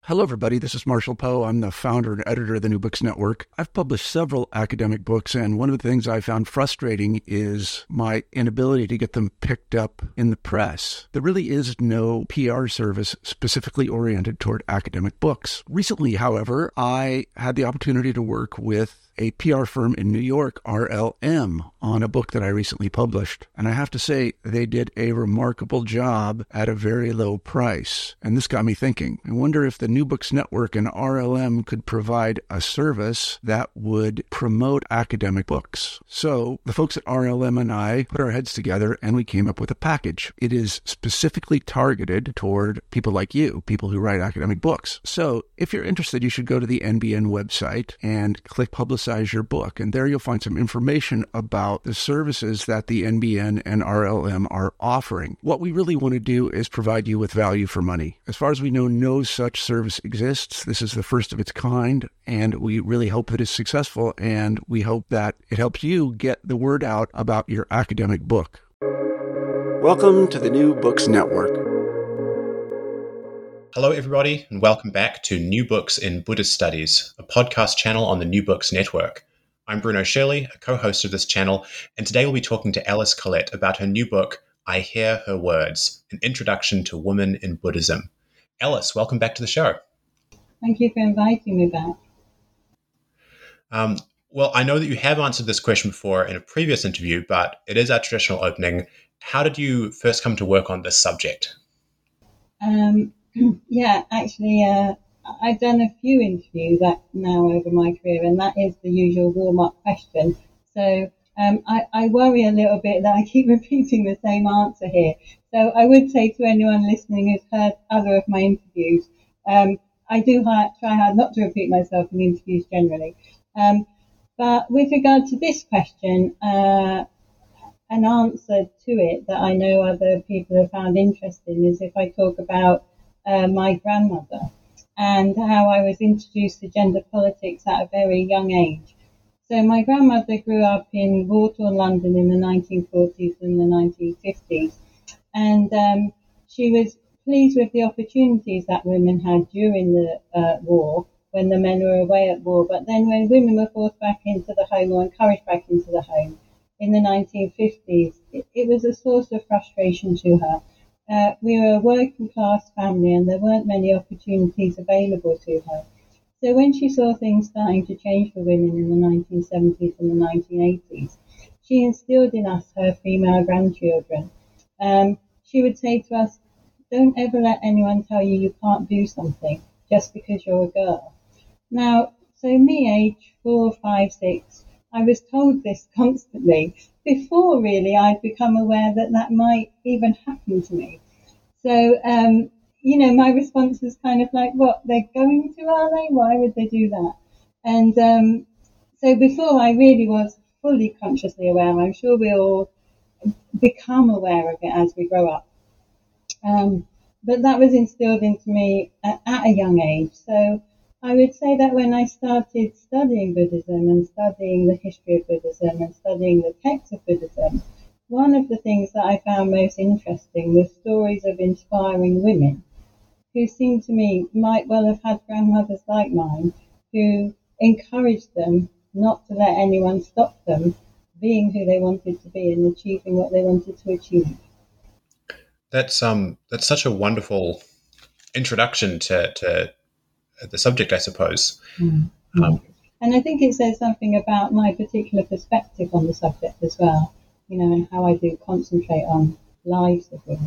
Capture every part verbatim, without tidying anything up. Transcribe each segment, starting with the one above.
Hello, everybody. This is Marshall Poe. I'm the founder and editor of the New Books Network. I've published several academic books, and one of the things I found frustrating is my inability to get them picked up in the press. There really is no P R service specifically oriented toward academic books. Recently, however, I had the opportunity to work with a P R firm in New York, R L M, on a book that I recently published. And I have to say, they did a remarkable job at a very low price. And this got me thinking. I wonder if the New Books Network and R L M could provide a service that would promote academic books. So the folks at R L M and I put our heads together and we came up with a package. It is specifically targeted toward people like you, people who write academic books. So if you're interested, you should go to the N B N website and click Publicize your book. And there you'll find some information about the services that the N B N and R L M are offering. What we really want to do is provide you with value for money. As far as we know, no such service exists. This is the first of its kind, and we really hope that it's successful, and we hope that it helps you get the word out about your academic book. Welcome to the New Books Network. Hello, everybody, and welcome back to New Books in Buddhist Studies, a podcast channel on the New Books Network. I'm Bruno Shirley, a co-host of this channel, and today we'll be talking to Alice Collett about her new book, I Hear Her Words, An Introduction to Women in Buddhism. Alice, welcome back to the show. Thank you for inviting me back. Um, well, I know that you have answered this question before in a previous interview, but it is our traditional opening. How did you first come to work on this subject? Um. Yeah, actually, uh, I've done a few interviews that now over my career, and that is the usual warm-up question. So um, I, I worry a little bit that I keep repeating the same answer here. So I would say to anyone listening who's heard other of my interviews, um, I do hard, try hard not to repeat myself in interviews generally. Um, but with regard to this question, uh, an answer to it that I know other people have found interesting is if I talk about Uh, my grandmother and how I was introduced to gender politics at a very young age. So my grandmother grew up in Wroughton, London in the nineteen forties and the nineteen fifties, and um, she was pleased with the opportunities that women had during the uh, war when the men were away at war, but then when women were forced back into the home or encouraged back into the home in the nineteen fifties, it, it was a source of frustration to her. Uh, we were a working class family and there weren't many opportunities available to her. So when she saw things starting to change for women in the nineteen seventies and the nineteen eighties, she instilled in us, her female grandchildren. Um, she would say to us, don't ever let anyone tell you you can't do something just because you're a girl. Now, so me, age four, five, six, I was told this constantly before really I'd become aware that that might even happen to me. So, um, you know, my response was kind of like, what, they're going to, are they? Why would they do that? And um, so before I really was fully consciously aware, I'm sure we all become aware of it as we grow up. Um, but that was instilled into me at, at a young age. So I would say that when I started studying Buddhism and studying the history of Buddhism and studying the texts of Buddhism, one of the things that I found most interesting was stories of inspiring women who seemed to me might well have had grandmothers like mine who encouraged them not to let anyone stop them being who they wanted to be and achieving what they wanted to achieve. That's um that's such a wonderful introduction to to the subject, I suppose. Mm-hmm. Um, and I think it says something about my particular perspective on the subject as well, you know, and how I do concentrate on lives of women.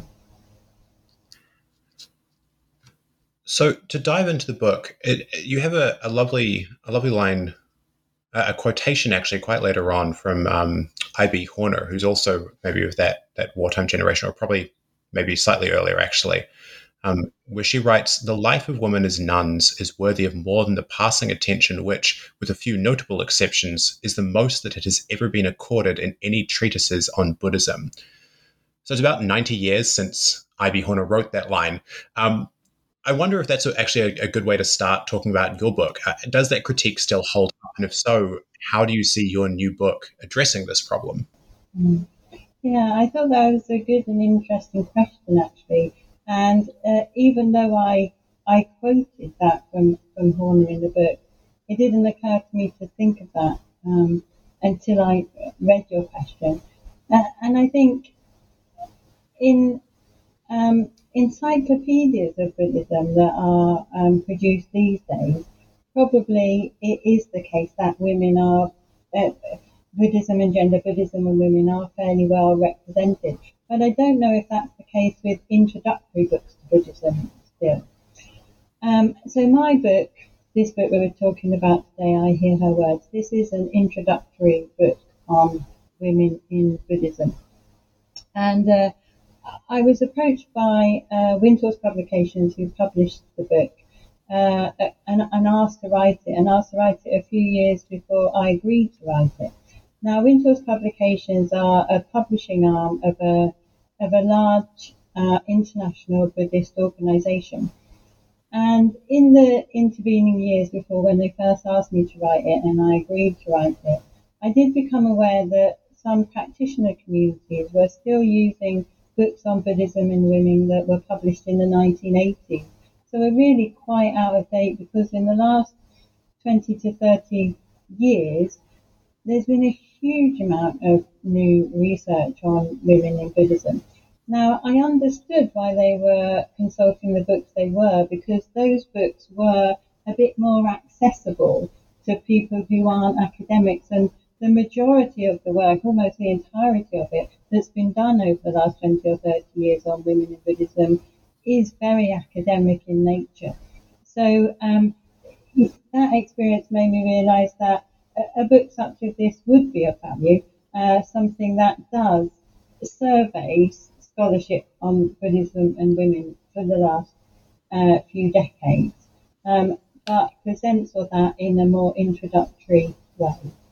So to dive into the book, it, you have a, a lovely a lovely line, a quotation actually quite later on from um, I B Horner, who's also maybe of that that wartime generation, or probably maybe slightly earlier actually. Um, where she writes, the life of women as nuns is worthy of more than the passing attention which, with a few notable exceptions, is the most that it has ever been accorded in any treatises on Buddhism. So it's about ninety years since I B Horner wrote that line. Um, I wonder if that's actually a, a good way to start talking about your book. Uh, does that critique still hold up? And if so, how do you see your new book addressing this problem? Mm. Yeah, I thought that was a good and interesting question, actually. And uh, even though I I quoted that from, from Horner in the book. It didn't occur to me to think of that um, until I read your question. Uh, and I think in um, encyclopedias of Buddhism that are um, produced these days, probably it is the case that women are, uh, Buddhism and gender Buddhism and women are fairly well represented. But I don't know if that's the case with introductory books to Buddhism still. Um, so my book, this book we were talking about today, I Hear Her Words, this is an introductory book on women in Buddhism. And uh, I was approached by uh, Windhorse Publications, who published the book, uh, and, and asked to write it, and asked to write it a few years before I agreed to write it. Now, Windhorse Publications are a publishing arm of a of a large uh, international Buddhist organisation. And in the intervening years before, when they first asked me to write it and I agreed to write it, I did become aware that some practitioner communities were still using books on Buddhism and women that were published in the nineteen eighties. So we're really quite out of date, because in the last twenty to thirty years, there's been a huge amount of new research on women in Buddhism. Now, I understood why they were consulting the books they were, because those books were a bit more accessible to people who aren't academics, and the majority of the work, almost the entirety of it, that's been done over the last twenty or thirty years on women in Buddhism is very academic in nature. So um, that experience made me realise that a, a book such as this would be of value, uh, something that does survey scholarship on Buddhism and women for the last uh, few decades, um, but presents all that in a more introductory way.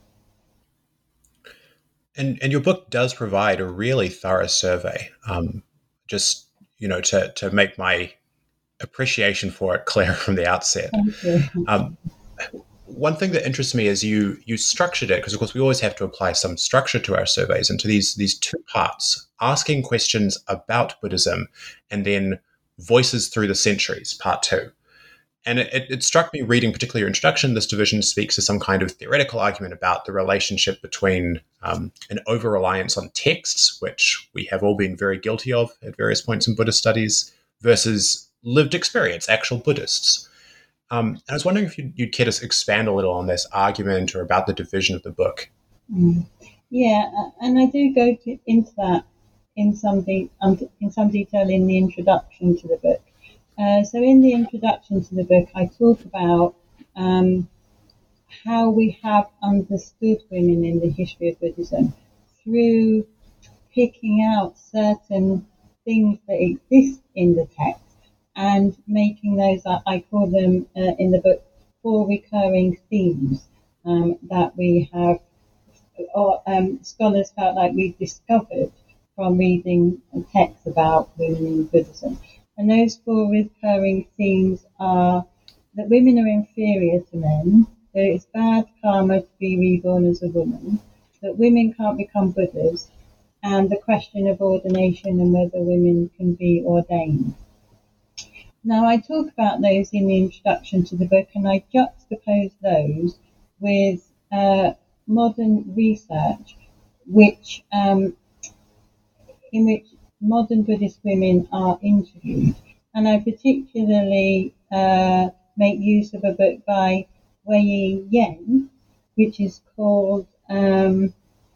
And and your book does provide a really thorough survey. Um, just you know, to to make my appreciation for it clear from the outset. Thank you. Um, one thing that interests me is you you structured it, because of course we always have to apply some structure to our surveys, into these these two parts: asking questions about Buddhism, and then voices through the centuries, part two. And it, it, it struck me, reading particularly your introduction, this division speaks to some kind of theoretical argument about the relationship between um, an over-reliance on texts, which we have all been very guilty of at various points in Buddhist studies, versus lived experience, actual Buddhists. Um, and I was wondering if you'd, you'd care to expand a little on this argument or about the division of the book. Mm. Yeah, and I do go to, into that in some, de- in some detail in the introduction to the book. Uh, so in the introduction to the book, I talk about um, how we have understood women in the history of Buddhism through picking out certain things that exist in the text and making those, I call them uh, in the book, four recurring themes um, that we have, or um, scholars felt like we've discovered from reading texts about women in Buddhism. And those four recurring themes are that women are inferior to men, that it's bad karma to be reborn as a woman, that women can't become Buddhas, and the question of ordination and whether women can be ordained. Now, I talk about those in the introduction to the book, and I juxtapose those with uh, modern research, which um, in which modern Buddhist women are interviewed. And I particularly uh, make use of a book by Wei Yen, which is called um,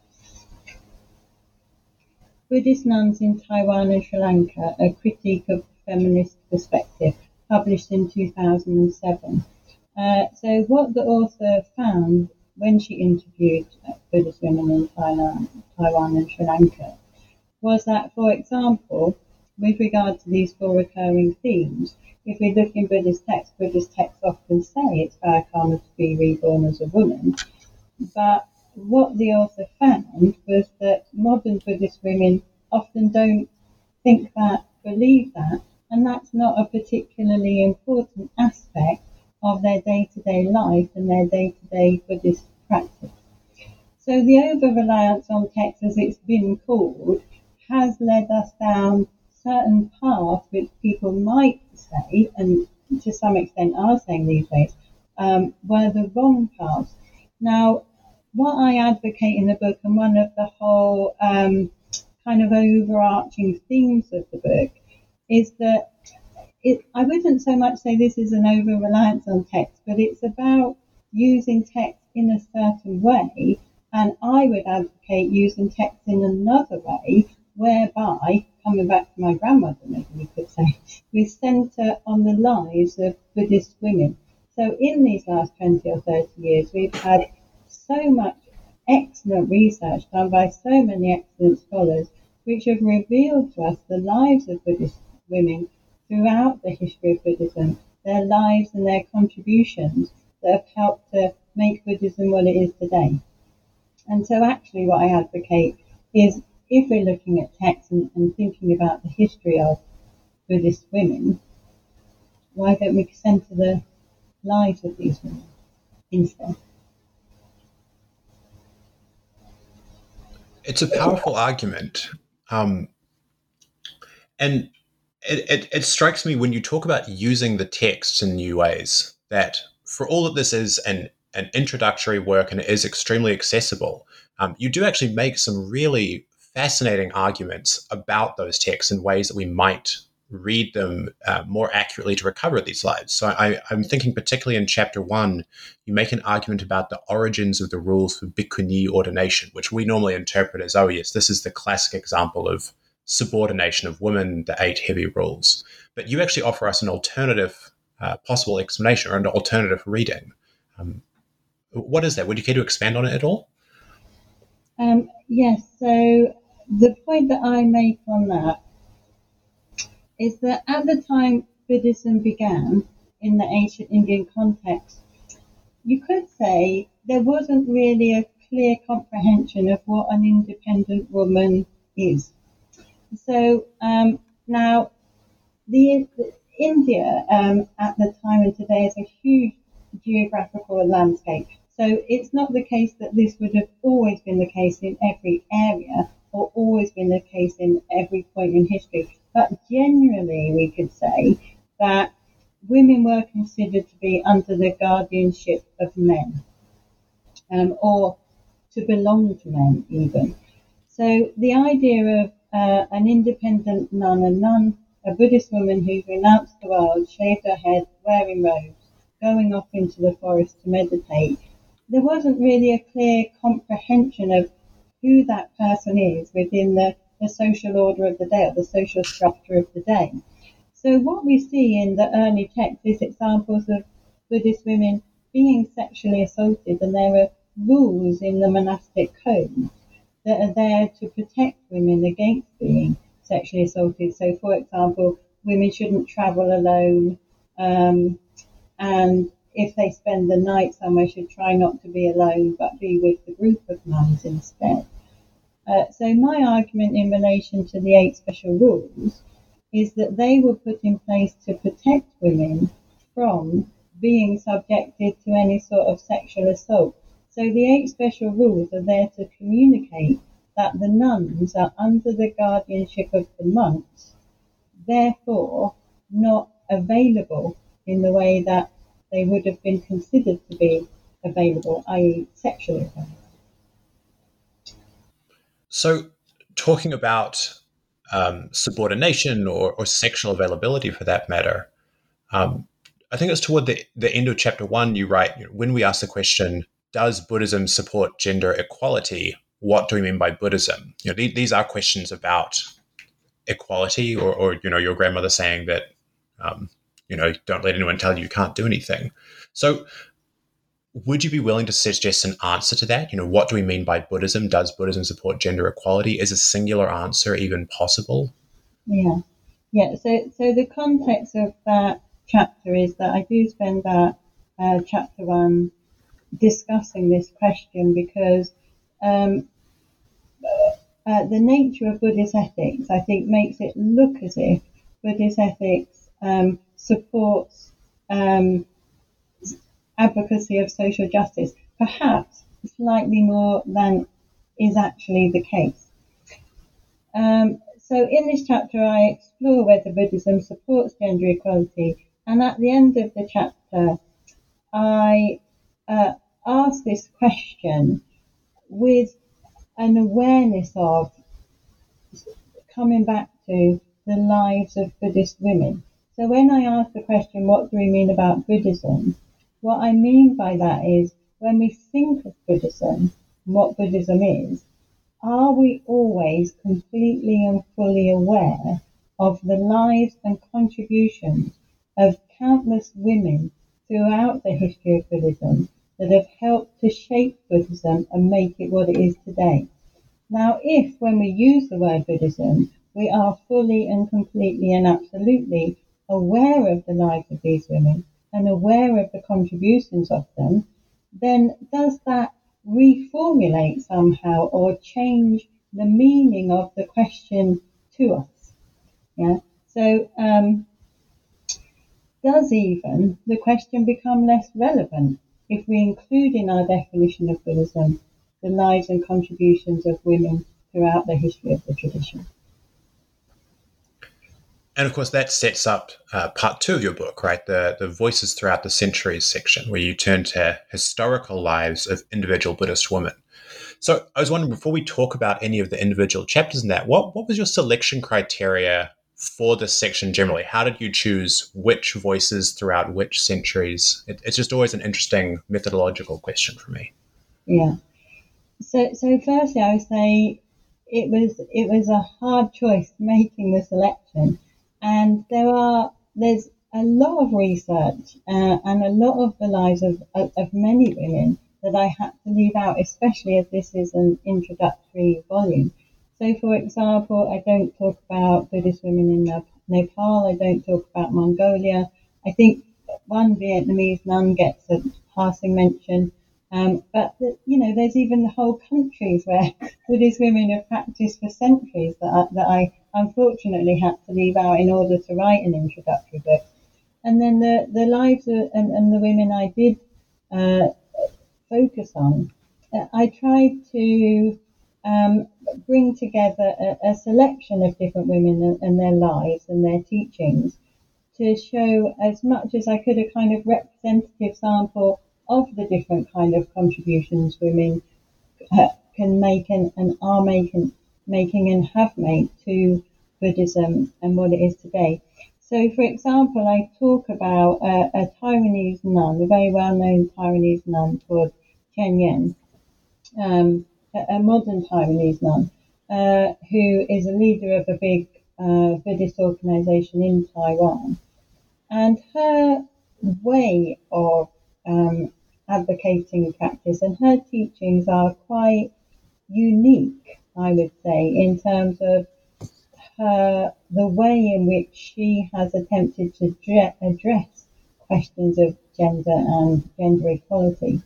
Buddhist Nuns in Taiwan and Sri Lanka, A Critique of Feminist Perspective, published in two thousand seven. Uh, so what the author found when she interviewed Buddhist women in Thailand, Taiwan and Sri Lanka was that, for example, with regard to these four recurring themes, if we look in Buddhist texts, Buddhist texts often say it's bad karma to be reborn as a woman. But what the author found was that modern Buddhist women often don't think that, believe that, and that's not a particularly important aspect of their day-to-day life and their day-to-day Buddhist practice. So the over-reliance on text, as it's been called, has led us down certain paths which people might say, and to some extent are saying these days, um, were the wrong paths. Now, what I advocate in the book, and one of the whole um, kind of overarching themes of the book, is that it, I wouldn't so much say this is an over-reliance on text, but it's about using text in a certain way, and I would advocate using text in another way, whereby, coming back to my grandmother, maybe we could say, we centre on the lives of Buddhist women. So in these last twenty or thirty years, we've had so much excellent research done by so many excellent scholars, which have revealed to us the lives of Buddhist women throughout the history of Buddhism, their lives and their contributions that have helped to make Buddhism what it is today. And so actually what I advocate is, if we're looking at text and, and thinking about the history of Buddhist women, why don't we centre the lives of these women instead? It's a powerful argument. Um, and it, it, it strikes me when you talk about using the text in new ways, that for all that this is an, an introductory work and it is extremely accessible, um, you do actually make some really fascinating arguments about those texts in ways that we might read them uh, more accurately to recover these lives. So I, I'm thinking particularly in chapter one, you make an argument about the origins of the rules for bhikkhuni ordination, which we normally interpret as, oh yes, this is the classic example of subordination of women, the eight heavy rules. But you actually offer us an alternative uh, possible explanation or an alternative reading. Um, what is that? Would you care to expand on it at all? Um, yes, so the point that I make on that is that at the time Buddhism began in the ancient Indian context, you could say there wasn't really a clear comprehension of what an independent woman is. So um, now, the, the India um, at the time and today is a huge geographical landscape. So it's not the case that this would have always been the case in every area or always been the case in every point in history. But generally, we could say that women were considered to be under the guardianship of men, um, or to belong to men even. So the idea of uh, an independent nun, a nun, a Buddhist woman who's renounced the world, shaved her head, wearing robes, going off into the forest to meditate, there wasn't really a clear comprehension of who that person is within the, the social order of the day, or the social structure of the day. So what we see in the early text is examples of Buddhist women being sexually assaulted, and there are rules in the monastic code that are there to protect women against being sexually assaulted. So, for example, women shouldn't travel alone, um, and if they spend the night somewhere, should try not to be alone, but be with the group of nuns instead. Uh, so my argument in relation to the eight special rules is that they were put in place to protect women from being subjected to any sort of sexual assault. So the eight special rules are there to communicate that the nuns are under the guardianship of the monks, therefore not available in the way that they would have been considered to be available, that is sexually available. So talking about um, subordination or, or sexual availability for that matter, um, I think it's toward the, the end of chapter one, you write, you know, when we ask the question, does Buddhism support gender equality? What do we mean by Buddhism? You know, th- these are questions about equality, or, or you know, your grandmother saying that, um, you know, don't let anyone tell you you can't do anything. So would you be willing to suggest an answer to that? You know, what do we mean by Buddhism? Does Buddhism support gender equality? Is a singular answer even possible? Yeah, yeah. So, so the context of that chapter is that I do spend that uh, chapter one discussing this question because um, uh, the nature of Buddhist ethics, I think, makes it look as if Buddhist ethics um, supports um, advocacy of social justice, perhaps slightly more than is actually the case. Um, so in this chapter, I explore whether Buddhism supports gender equality And at the end of the chapter, I uh, ask this question with an awareness of coming back to the lives of Buddhist women. So when I ask the question, what do we mean about Buddhism? What I mean by that is when we think of Buddhism, what Buddhism is, are we always completely and fully aware of the lives and contributions of countless women throughout the history of Buddhism that have helped to shape Buddhism and make it what it is today? Now, if when we use the word Buddhism, we are fully and completely and absolutely aware of the lives of these women and aware of the contributions of them, then does that reformulate somehow or change the meaning of the question to us? Yeah. So, um, does even the question become less relevant if we include in our definition of Buddhism the lives and contributions of women throughout the history of the tradition? And of course, that sets up uh, part two of your book, right? The the Voices Throughout the Centuries section, where you turn to historical lives of individual Buddhist women. So I was wondering, before we talk about any of the individual chapters in that, what, what was your selection criteria for this section generally? How did you choose which voices throughout which centuries? It, it's just always an interesting methodological question for me. Yeah. So, so firstly, I would say it was it was a hard choice making the selection. And there are there's a lot of research uh, and a lot of the lives of, of, of many women that I had to leave out, especially as this is an introductory volume. So, for example, I don't talk about Buddhist women in Nepal. I don't talk about Mongolia. I think one Vietnamese nun gets a passing mention. Um, but, the, you know, there's even whole countries where Buddhist women have practiced for centuries that I, that I unfortunately had to leave out in order to write an introductory book. And then the, the lives of, and, and the women I did uh, focus on, uh, I tried to um, bring together a, a selection of different women and, and their lives and their teachings to show as much as I could a kind of representative sample of the different kind of contributions women uh, can make and, and are making, making and have made to Buddhism and what it is today. So, for example, I talk about uh, a Taiwanese nun, a very well-known Taiwanese nun called Chen Yen, um, a, a modern Taiwanese nun, uh, who is a leader of a big uh, Buddhist organization in Taiwan. And her way of um, advocating practice and her teachings are quite unique, I would say, in terms of her the way in which she has attempted to dre- address questions of gender and gender equality.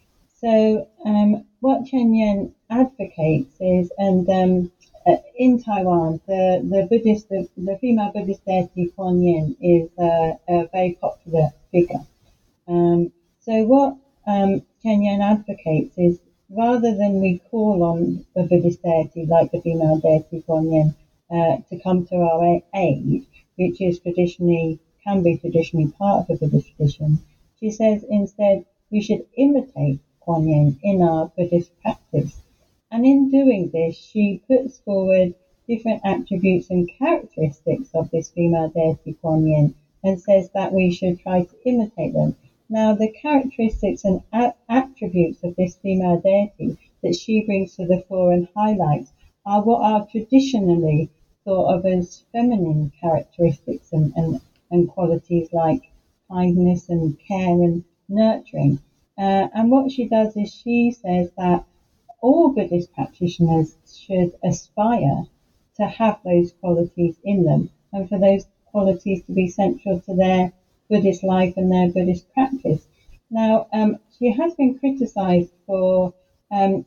So um, what Chen Yen advocates is, and um, uh, in Taiwan, the, the Buddhist, the, the female Buddhist deity Kuan Yin is uh, a very popular figure. Um, so what um, Chen Yen advocates is, rather than we call on the Buddhist deity like the female deity Kuan Yin uh, to come to our aid, which is traditionally, can be traditionally part of the Buddhist tradition, she says instead we should imitate Kuan Yin in our Buddhist practice. And in doing this, she puts forward different attributes and characteristics of this female deity Kuan Yin and says that we should try to imitate them. Now, the characteristics and a- attributes of this female deity that she brings to the fore and highlights are what are traditionally thought of as feminine characteristics and, and, and qualities like kindness and care and nurturing. Uh, and what she does is she says that all Buddhist practitioners should aspire to have those qualities in them and for those qualities to be central to their Buddhist life and their Buddhist practice. Now, um, she has been criticized for um,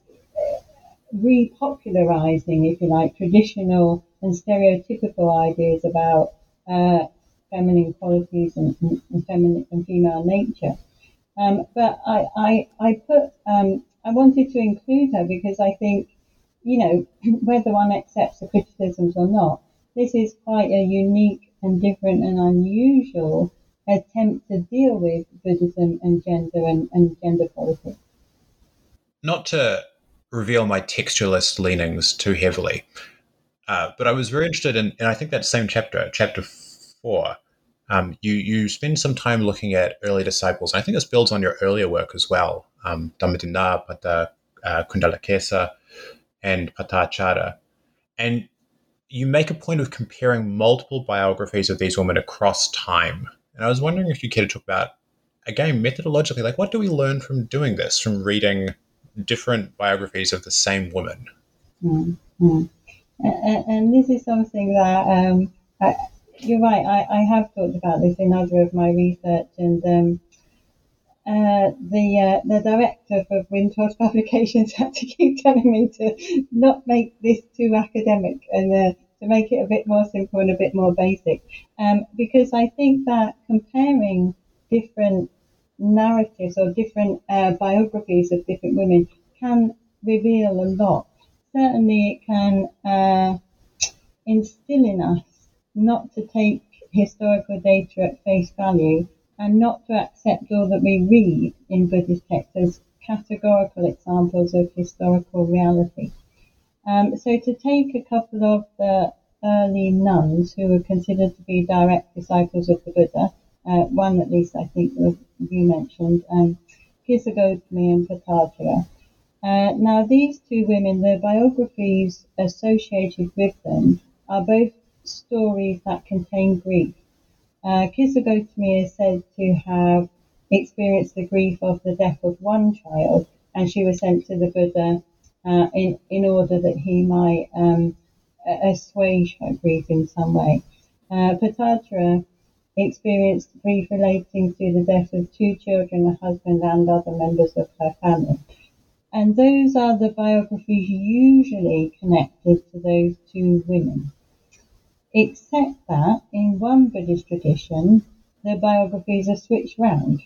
repopularizing, if you like, traditional and stereotypical ideas about uh, feminine qualities and, and, and feminine and female nature. Um, but I, I, I put, um, I wanted to include her because I think, you know, whether one accepts the criticisms or not, this is quite a unique and different and unusual attempt to deal with Buddhism and gender and, and gender politics. Not to reveal my textualist leanings too heavily, uh, but I was very interested in, and I think that same chapter, chapter four, um, you you spend some time looking at early disciples. And I think this builds on your earlier work as well, um, Dhammadinna, Pata uh, Kundalakesa, and Patachara. And you make a point of comparing multiple biographies of these women across time. And I was wondering if you care to talk about, again, methodologically, like what do we learn from doing this, from reading different biographies of the same woman? Mm-hmm. And, and this is something that, um, I, you're right, I, I have talked about this in other of my research, and um, uh, the uh, the director for Windhorse Publications had to keep telling me to not make this too academic and uh, to make it a bit more simple and a bit more basic, um, because I think that comparing different narratives or different uh, biographies of different women can reveal a lot. Certainly it can uh, instill in us not to take historical data at face value and not to accept all that we read in Buddhist texts as categorical examples of historical reality. Um, so to take a couple of the early nuns who were considered to be direct disciples of the Buddha, uh, one at least I think you mentioned, um, Kisa Gotami and Patachara. Uh, now these two women, the biographies associated with them are both stories that contain grief. Uh, Kisa Gotami is said to have experienced the grief of the death of one child, and she was sent to the Buddha uh, in, in order that he might um, assuage her grief in some way. Uh, Patachara experienced grief relating to the death of two children, a husband, and other members of her family. And those are the biographies usually connected to those two women. Except that in one Buddhist tradition, the biographies are switched round.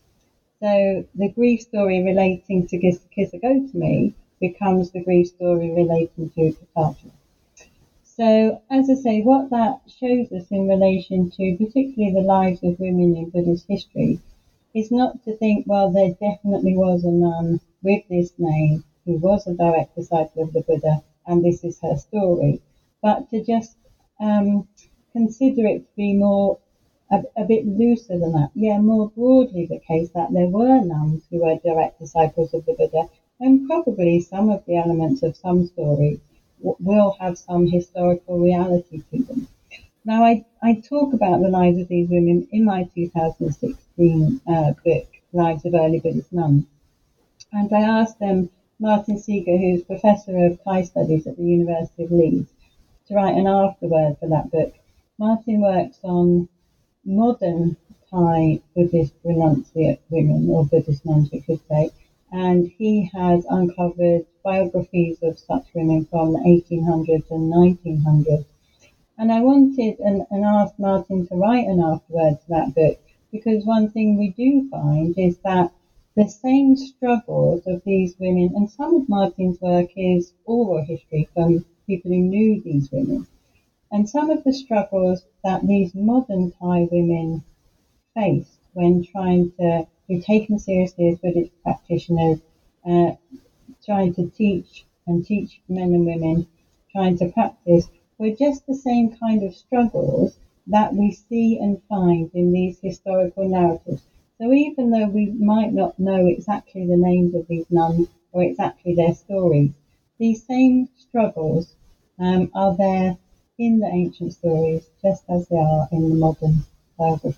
So the grief story relating to Kisa Gotami becomes the grief story relating to Patachara. So, as I say, what that shows us in relation to particularly the lives of women in Buddhist history is not to think, well, there definitely was a nun with this name who was a direct disciple of the Buddha, and this is her story, but to just um, consider it to be more, a, a bit looser than that. Yeah, more broadly the case that there were nuns who were direct disciples of the Buddha, and probably some of the elements of some stories will have some historical reality to them. Now, I, I talk about the lives of these women in my two thousand sixteen uh, book, Lives of Early Buddhist Nuns. And I asked them, Martin Seeger, who's Professor of Thai Studies at the University of Leeds, to write an afterword for that book. Martin works on modern Thai Buddhist renunciate women, or Buddhist nuns, we could say, and he has uncovered biographies of such women from the eighteen hundreds and nineteen hundreds. And I wanted and, and asked Martin to write an afterword to that book, because one thing we do find is that the same struggles of these women, and some of Martin's work is oral history from people who knew these women, and some of the struggles that these modern Thai women faced when trying to be taken seriously as Buddhist practitioners, uh, trying to teach and teach men and women, trying to practice, were just the same kind of struggles that we see and find in these historical narratives. So even though we might not know exactly the names of these nuns or exactly their stories, these same struggles um, are there in the ancient stories, just as they are in the modern biography.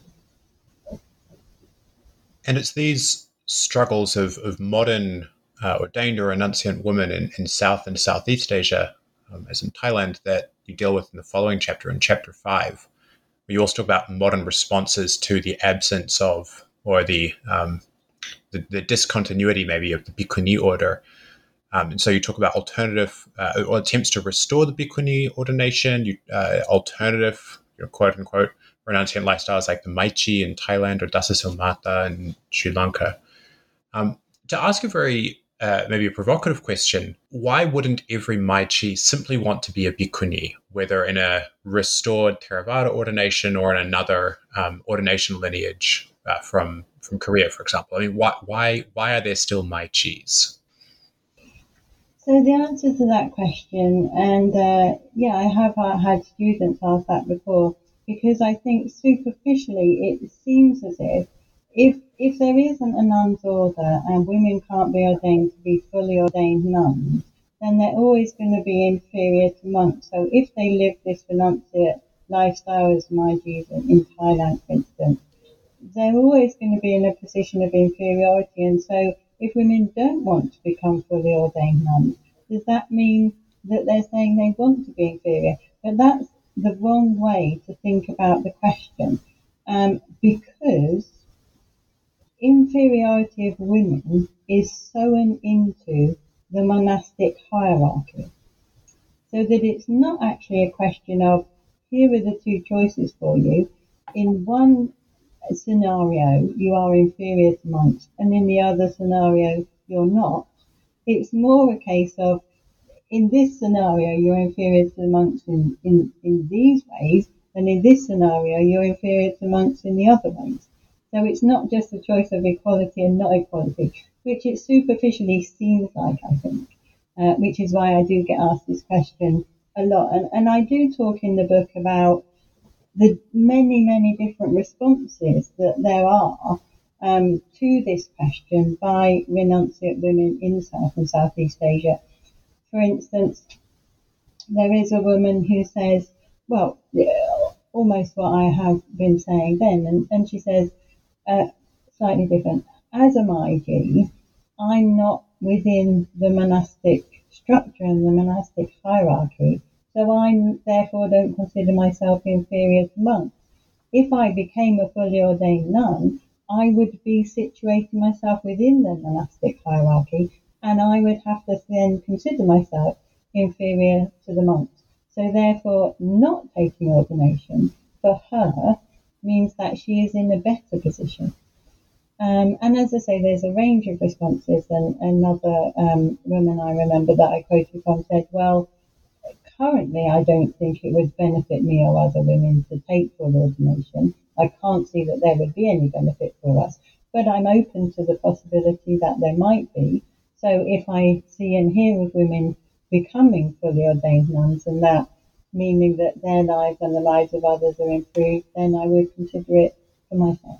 And it's these struggles of, of modern uh, ordained or renunciant women in, in South and Southeast Asia, um, as in Thailand, that you deal with in the following chapter, in chapter five, where you also talk about modern responses to the absence of, or the um, the, the discontinuity maybe of the Bhikkhuni order. Um, and so you talk about alternative uh, or attempts to restore the Bhikkhuni ordination, you, uh, alternative, you know, quote unquote, renunciant lifestyles like the Maichi in Thailand or Dasasil Mata in Sri Lanka. Um, to ask a very uh, maybe a provocative question, why wouldn't every Maichi simply want to be a bhikkhuni, whether in a restored Theravada ordination or in another um, ordination lineage uh, from from Korea, for example? I mean, why why why are there still Maichis? So the answer to that question, and uh, yeah, I have uh, had students ask that before, because I think superficially it seems as if if if there isn't a nun's order and women can't be ordained to be fully ordained nuns, then they're always going to be inferior to monks. So if they live this renunciate lifestyle as Maijis in, in Thailand, for instance, they're always going to be in a position of inferiority. And so if women don't want to become fully ordained nuns, does that mean that they're saying they want to be inferior? But that's the wrong way to think about the question, um, because inferiority of women is sewn into the monastic hierarchy. So that it's not actually a question of, here are the two choices for you. In one scenario, you are inferior to monks, and in the other scenario, you're not. It's more a case of, in this scenario, you're inferior to the monks in, in, in these ways, and in this scenario, you're inferior to monks in the other ways. So it's not just a choice of equality and not equality, which it superficially seems like, I think, uh, which is why I do get asked this question a lot. And, and I do talk in the book about the many, many different responses that there are um, to this question by renunciate women in South and Southeast Asia. For instance, there is a woman who says, well, almost what I have been saying then, and, and she says, uh, slightly different, as a Maiji, I'm not within the monastic structure and the monastic hierarchy, so I therefore don't consider myself inferior to monks. If I became a fully ordained nun, I would be situating myself within the monastic hierarchy, and I would have to then consider myself inferior to the monks. So therefore, not taking ordination for her means that she is in a better position. Um, and as I say, there's a range of responses, and another um, woman I remember that I quoted from said, well, currently I don't think it would benefit me or other women to take full ordination. I can't see that there would be any benefit for us, but I'm open to the possibility that there might be. So if I see and hear of women becoming fully ordained nuns, and that meaning that their lives and the lives of others are improved, then I would consider it for myself.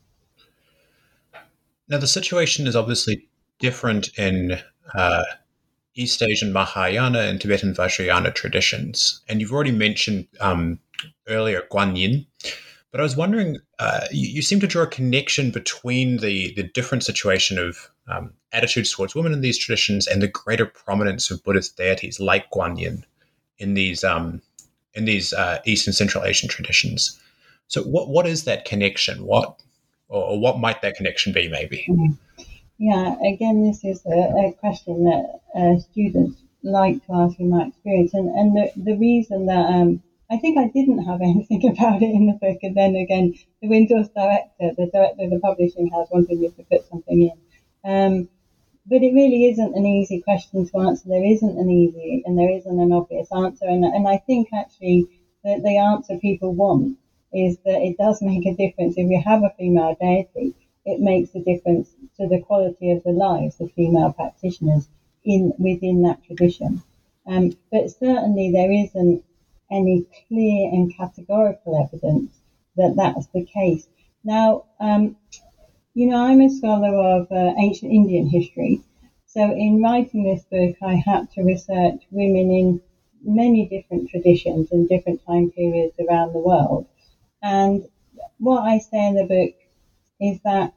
Now, the situation is obviously different in uh, East Asian Mahayana and Tibetan Vajrayana traditions. And you've already mentioned um, earlier Guanyin. But I was wondering, uh, you, you seem to draw a connection between the, the different situation of um, attitudes towards women in these traditions and the greater prominence of Buddhist deities like Guanyin in these um, in these uh, East and Central Asian traditions. So, what what is that connection? What or, or what might that connection be? Maybe. Mm-hmm. Yeah. Again, this is a, a question that uh, students like to ask in my experience, and and the, the reason that um, I think I didn't have anything about it in the book, and then again, the Windhorse director, the director of the publishing house, wanted me to put something in. Um, but it really isn't an easy question to answer. There isn't an easy and there isn't an obvious answer. And, and I think actually that the answer people want is that it does make a difference. If you have a female deity, it makes a difference to the quality of the lives of female practitioners in within that tradition. Um, but certainly there isn't any clear and categorical evidence that that's the case. Now, um, you know, I'm a scholar of uh, ancient Indian history. So in writing this book, I had to research women in many different traditions and different time periods around the world. And what I say in the book is that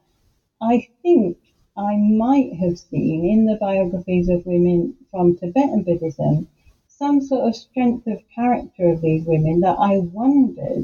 I think I might have seen in the biographies of women from Tibetan Buddhism some sort of strength of character of these women that I wondered,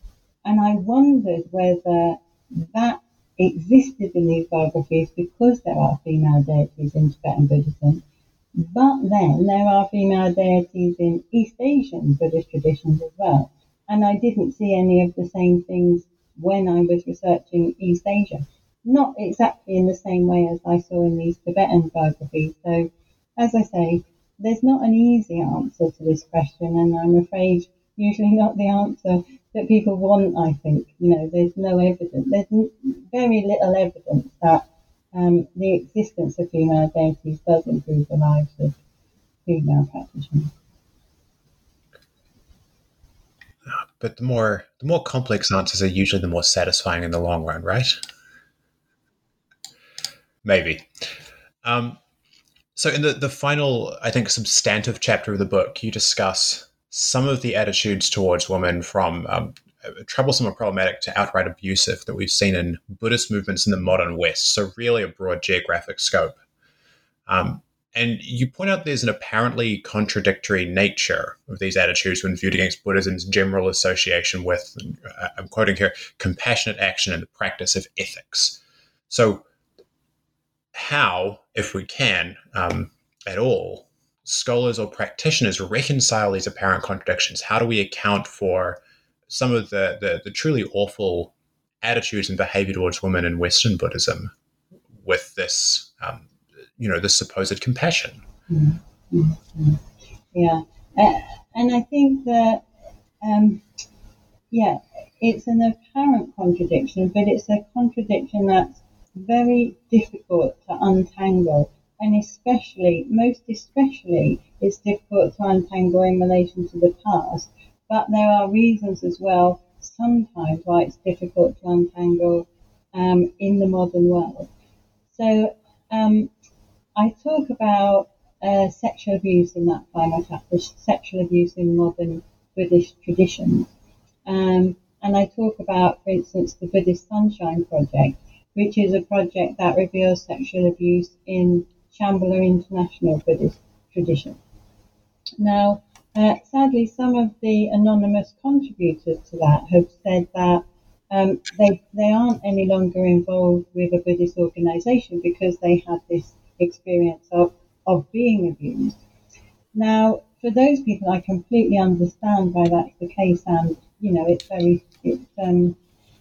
and I wondered whether that existed in these biographies because there are female deities in Tibetan Buddhism, but then there are female deities in East Asian Buddhist traditions as well. And I didn't see any of the same things when I was researching East Asia. not exactly in the same way as I saw in these Tibetan biographies. So, as I say, there's not an easy answer to this question, and I'm afraid usually not the answer that people want, I think. You know, there's no evidence, there's very little evidence that um, the existence of female deities does improve the lives of female practitioners. But the more the more complex answers are usually the more satisfying in the long run, right? Maybe. Um, so in the, the final, I think, substantive chapter of the book, you discuss some of the attitudes towards women from um, troublesome or problematic to outright abusive that we've seen in Buddhist movements in the modern West. So really a broad geographic scope. Um, and you point out there's an apparently contradictory nature of these attitudes when viewed against Buddhism's general association with, uh, I'm quoting here, compassionate action and the practice of ethics. So how, if we can, um, at all, scholars or practitioners reconcile these apparent contradictions? How do we account for some of the, the, the truly awful attitudes and behavior towards women in Western Buddhism with this, um, you know, this supposed compassion? Mm-hmm. Yeah. Uh, and I think that, um, yeah, it's an apparent contradiction, but it's a contradiction that's very difficult to untangle. And especially, most especially, it's difficult to untangle in relation to the past. But there are reasons as well, sometimes, why it's difficult to untangle um, in the modern world. So um, I talk about uh, sexual abuse in that final chapter, sexual abuse in modern Buddhist traditions. Um, and I talk about, for instance, the Buddhist Sunshine Project, which is a project that reveals sexual abuse in Shambhala International Buddhist tradition. Now, uh, sadly, some of the anonymous contributors to that have said that um, they they aren't any longer involved with a Buddhist organization because they had this experience of, of being abused. Now, for those people, I completely understand why that's the case, and you know, it's very, it's, um,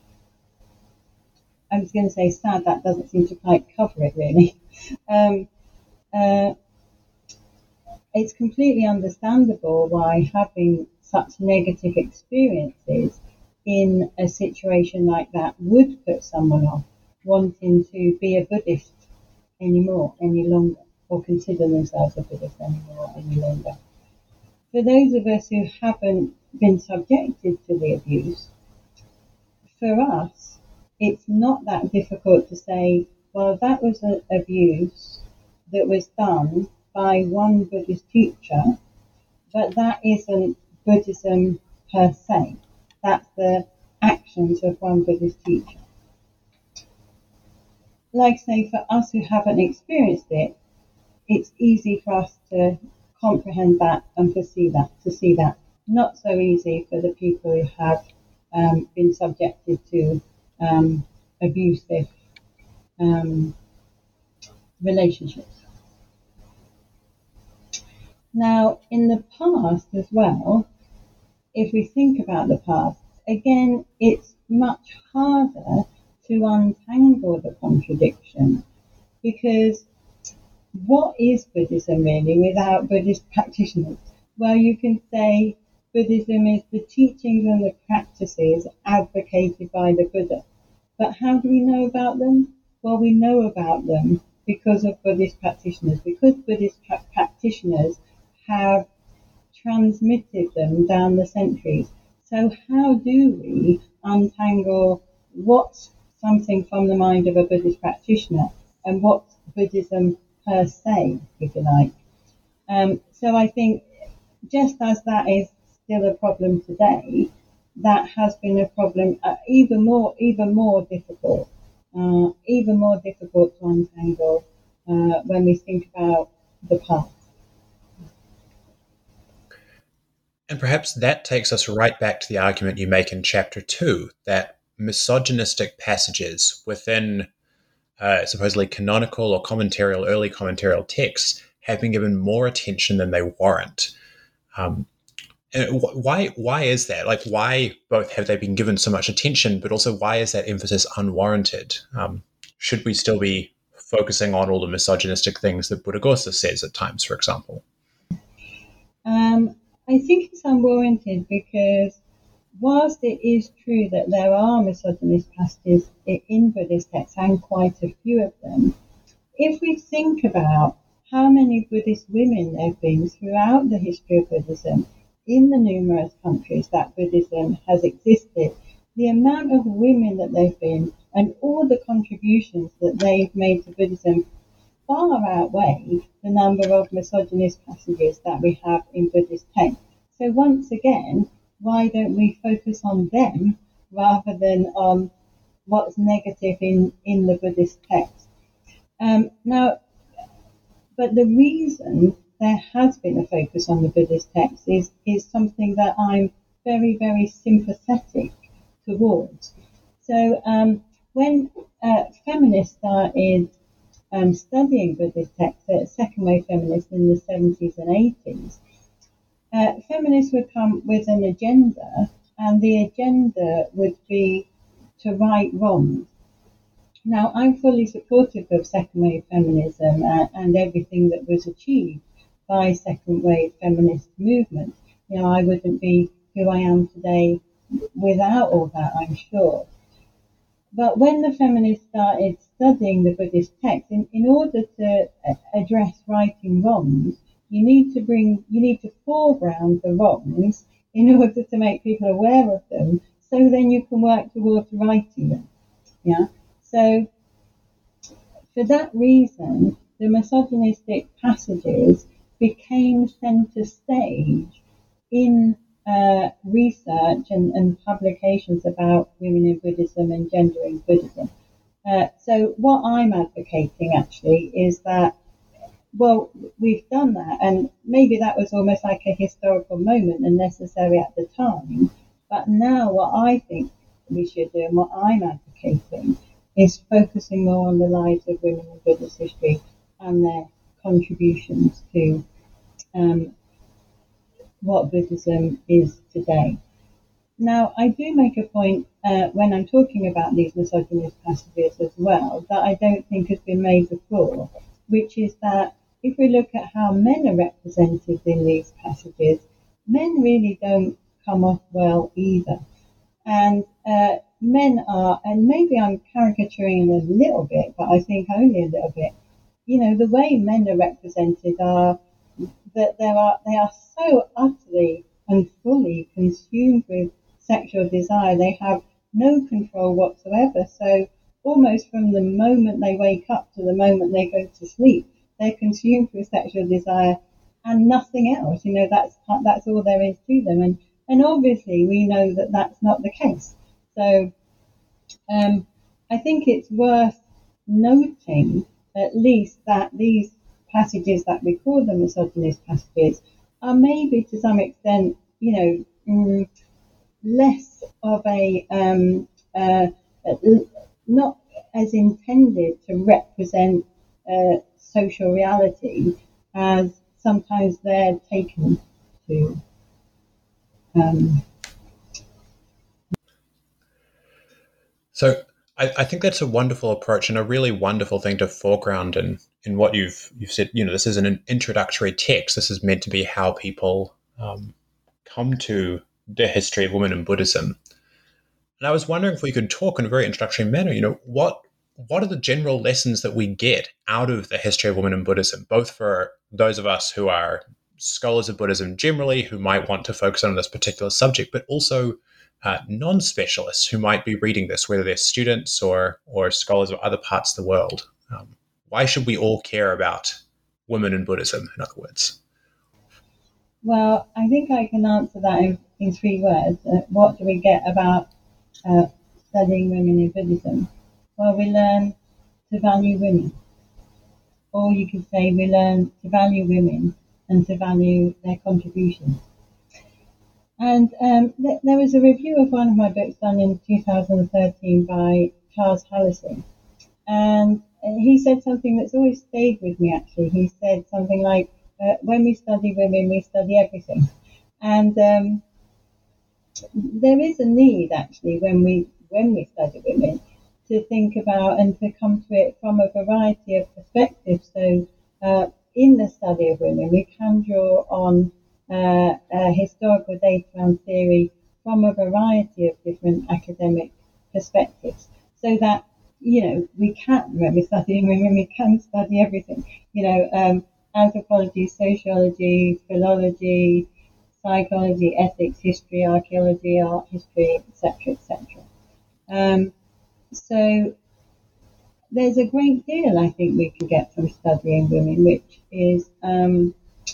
I was going to say sad, that doesn't seem to quite cover it really. Um, uh, it's completely understandable why having such negative experiences in a situation like that would put someone off wanting to be a Buddhist anymore, any longer, or consider themselves a Buddhist anymore, any longer. For those of us who haven't been subjected to the abuse, for us, it's not that difficult to say, well, that was an abuse that was done by one Buddhist teacher, but that isn't Buddhism per se. That's the actions of one Buddhist teacher. Like, say, for us who haven't experienced it, it's easy for us to comprehend that and foresee that, to see that. Not so easy for the people who have um, been subjected to um, abusive um, relationships. Now, in the past as well, if we think about the past, again, it's much harder to untangle the contradiction, because what is Buddhism really without Buddhist practitioners? Well, you can say Buddhism is the teachings and the practices advocated by the Buddha. But how do we know about them? Well, we know about them because of Buddhist practitioners, because Buddhist pra- practitioners have transmitted them down the centuries. So how do we untangle what's something from the mind of a Buddhist practitioner and what's Buddhism per se, if you like? Um, so I think just as that is still a problem today, that has been a problem uh, even more, even more difficult, uh, even more difficult to untangle uh, when we think about the past. And perhaps that takes us right back to the argument you make in chapter two, that misogynistic passages within uh, supposedly canonical or commentarial, early commentarial texts have been given more attention than they warrant. Um, and why why is that? Like, why both have they been given so much attention, but also why is that emphasis unwarranted? Um, should we still be focusing on all the misogynistic things that Buddhaghosa says at times, for example? Um, I think it's unwarranted because whilst it is true that there are misogynist passages in Buddhist texts, and quite a few of them, if we think about how many Buddhist women there have been throughout the history of Buddhism, in the numerous countries that Buddhism has existed, the amount of women that they've been and all the contributions that they've made to Buddhism far outweigh the number of misogynist passages that we have in Buddhist texts. So once again, why don't we focus on them rather than on what's negative in, in the Buddhist text? Um, now, but the reason there has been a focus on the Buddhist text is, is something that I'm very, very sympathetic towards. So um, when uh, feminists started um, studying Buddhist texts, uh, second wave feminists in the seventies and eighties, uh, feminists would come with an agenda, and the agenda would be to right wrongs. Now, I'm fully supportive of second wave feminism uh, and everything that was achieved by second wave feminist movement. You know, I wouldn't be who I am today without all that, I'm sure. But when the feminists started studying the Buddhist text, in, in order to address righting wrongs, you need to bring, you need to foreground the wrongs in order to make people aware of them, so then you can work towards righting them. Yeah. So, for that reason, the misogynistic passages became centre stage in uh, research and, and publications about women in Buddhism and gender in Buddhism. Uh, so what I'm advocating actually is that, well, we've done that, and maybe that was almost like a historical moment and necessary at the time, but now what I think we should do and what I'm advocating is focusing more on the lives of women in Buddhist history and their contributions to um, what Buddhism is today. Now, I do make a point uh, when I'm talking about these misogynist passages as well that I don't think has been made before, which is that if we look at how men are represented in these passages, men really don't come off well either. And uh, men are, and maybe I'm caricaturing a little bit, but I think only a little bit, you know, the way men are represented are that there are, they are so utterly and fully consumed with sexual desire. They have no control whatsoever. So almost from the moment they wake up to the moment they go to sleep, they're consumed with sexual desire and nothing else. You know, that's that's all there is to them. And and obviously we know that that's not the case. So um, I think it's worth noting at least that these passages that we call the misogynist passages are maybe to some extent, you know, mm, less of a, um, uh, not as intended to represent uh, social reality as sometimes they're taken to. Um, so I, I think that's a wonderful approach and a really wonderful thing to foreground in, in what you've you've said. You know, this is an introductory text. This is meant to be how people um, come to the history of women in Buddhism. And I was wondering if we could talk in a very introductory manner, you know, what what are the general lessons that we get out of the history of women in Buddhism, both for those of us who are scholars of Buddhism generally, who might want to focus on this particular subject, but also uh, non-specialists who might be reading this, whether they're students or or scholars of other parts of the world. Um, why should we all care about women in Buddhism, in other words? Well, I think I can answer that in, in three words. Uh, what do we get about uh, studying women in Buddhism? Well, we learn to value women. Or you could say we learn to value women and to value their contributions. And um, th- there was a review of one of my books done in two thousand thirteen by Charles Hallisey. And he said something that's always stayed with me, actually. He said something like, uh, when we study women, we study everything. And um, there is a need, actually, when we when we study women, to think about and to come to it from a variety of perspectives. So uh, in the study of women, we can draw on uh, uh, historical data and theory from a variety of different academic perspectives, so that, you know, we can, when we're studying women, we can study everything, you know, um, anthropology, sociology, philology, psychology, ethics, history, archaeology, art history, et cetera, et cetera. Um, so there's a great deal I think we can get from studying women, which is um,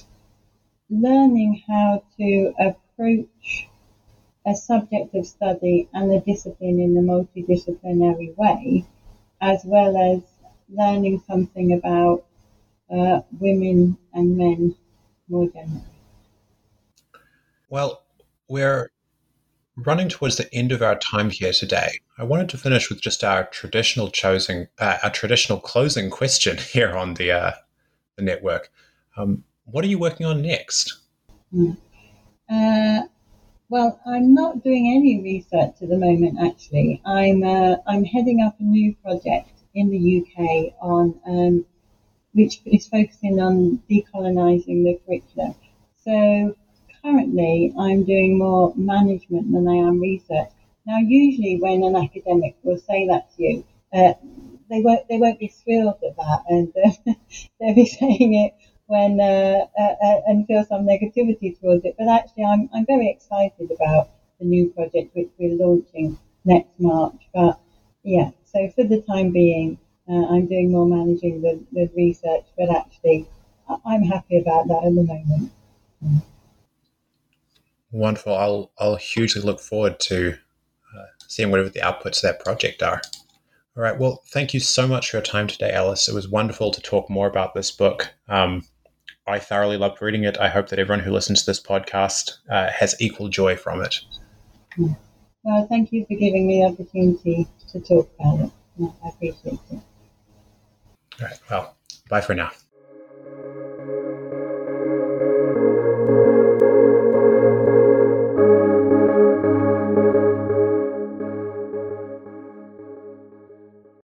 learning how to approach a subject of study and a discipline in a multidisciplinary way, as well as learning something about uh, women and men more generally. Well, we're running towards the end of our time here today. I wanted to finish with just our traditional choosing, uh, our traditional closing question here on the uh, the network. Um, what are you working on next? Mm. Uh, well, I'm not doing any research at the moment. Actually, I'm uh, I'm heading up a new project in the U K on um, which is focusing on decolonising the curriculum. So currently, I'm doing more management than I am research. Now, usually, when an academic will say that to you, uh, they won't they won't be thrilled at that, and uh, they'll be saying it when uh, uh, uh, and feel some negativity towards it. But actually, I'm I'm very excited about the new project which we're launching next March. But yeah, so for the time being, uh, I'm doing more managing the, the research. But actually, I'm happy about that at the moment. Mm. Wonderful. I'll I'll hugely look forward to uh, seeing whatever the outputs of that project are. All right. Well, thank you so much for your time today, Alice. It was wonderful to talk more about this book. Um, I thoroughly loved reading it. I hope that everyone who listens to this podcast uh, has equal joy from it. Well, thank you for giving me the opportunity to talk about it. Yeah, I appreciate it. All right. Well, bye for now.